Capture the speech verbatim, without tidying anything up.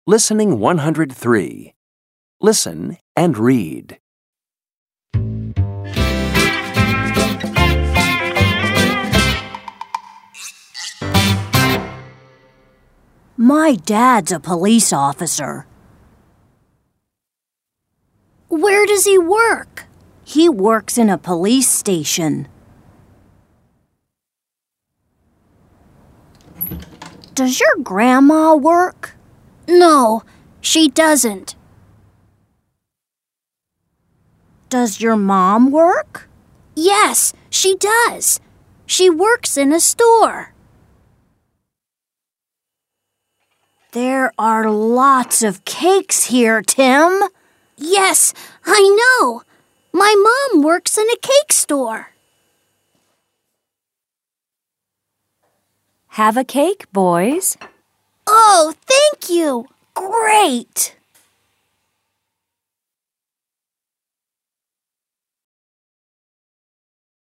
Listening one hundred three. Listen and read. My dad's a police officer. Where does he work? He works in a police station. Does your grandma work? No, she doesn't. Does your mom work? Yes, she does. She works in a store. There are lots of cakes here, Tim. Yes, I know. My mom works in a cake store. Have a cake, boys. Oh, thank you. Great.